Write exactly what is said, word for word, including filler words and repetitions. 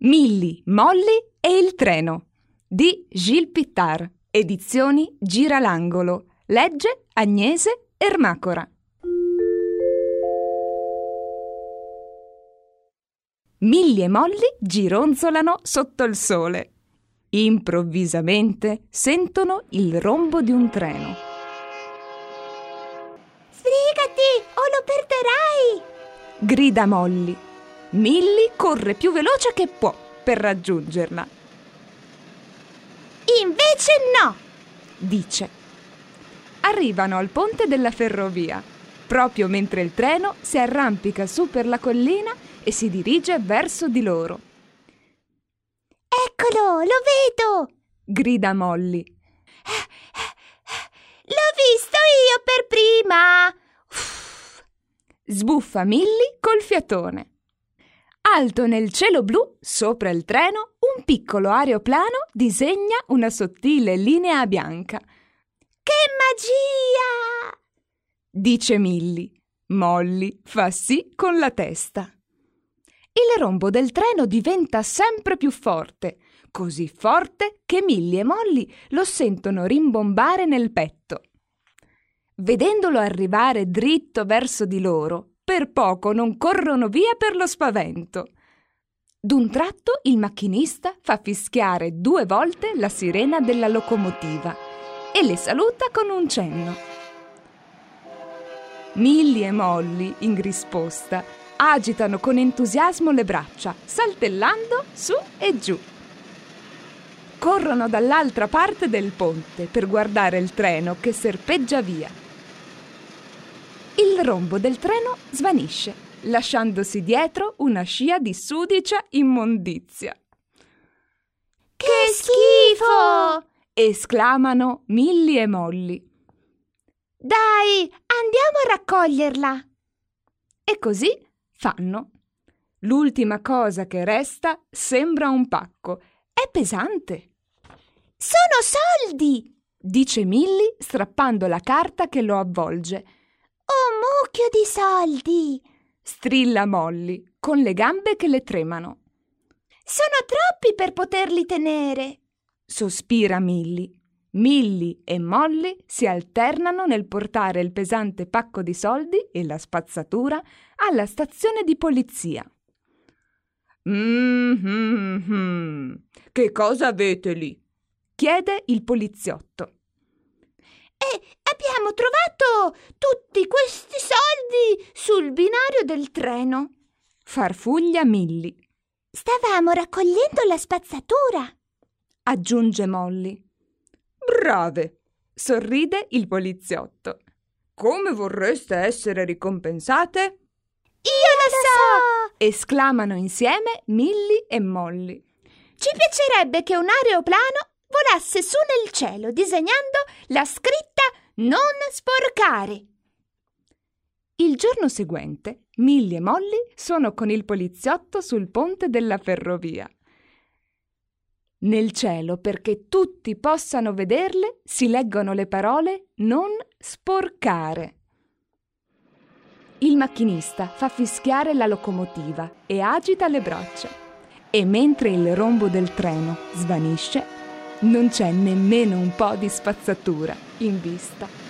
Milly, Molly e il treno di Gilles Pittar, edizioni Giralangolo. Legge Agnese Ermacora. Milly e Molly gironzolano sotto il sole. Improvvisamente sentono il rombo di un treno. Sbrigati o lo perderai! Grida Molly. Milly corre più veloce che può per raggiungerla. Invece no! Dice. Arrivano al ponte della ferrovia, proprio mentre il treno si arrampica su per la collina e si dirige verso di loro. Eccolo, lo vedo! Grida Molly. L'ho visto io per prima! Uff. Sbuffa Milly col fiatone. Alto nel cielo blu, sopra il treno, un piccolo aeroplano disegna una sottile linea bianca. Che magia! Dice Milly. Molly fa sì con la testa. Il rombo del treno diventa sempre più forte, così forte che Milly e Molly lo sentono rimbombare nel petto. Vedendolo arrivare dritto verso di loro, per poco non corrono via per lo spavento. D'un tratto il macchinista fa fischiare due volte la sirena della locomotiva e le saluta con un cenno. Milly e Molly, in risposta, agitano con entusiasmo le braccia, saltellando su e giù. Corrono dall'altra parte del ponte per guardare il treno che serpeggia via. Il rombo del treno svanisce, lasciandosi dietro una scia di sudicia immondizia. Che schifo! Esclamano Milly e Molly. Dai, andiamo a raccoglierla! E così fanno. L'ultima cosa che resta sembra un pacco. È pesante. Sono soldi! Dice Milly strappando la carta che lo avvolge. Un mucchio di soldi! Strilla Molly con le gambe che le tremano. Sono troppi per poterli tenere! Sospira Milly. Milly e Molly si alternano nel portare il pesante pacco di soldi e la spazzatura alla stazione di polizia. Mm-hmm. Che cosa avete lì? Chiede il poliziotto. E abbiamo trovato tutti questi soldi sul binario del treno. Farfuglia Milly. Stavamo raccogliendo la spazzatura, aggiunge Molly. Brave! Sorride il poliziotto. Come vorreste essere ricompensate? Io lo so! Esclamano insieme Milly e Molly. Ci piacerebbe che un aeroplano volasse su nel cielo disegnando la scritta non sporcare. Il giorno seguente Milly e Molly sono con il poliziotto sul ponte della ferrovia. Nel cielo, perché tutti possano vederle, si leggono le parole non sporcare. Il macchinista fa fischiare la locomotiva e agita le braccia. E mentre il rombo del treno svanisce, non c'è nemmeno un po' di spazzatura in vista.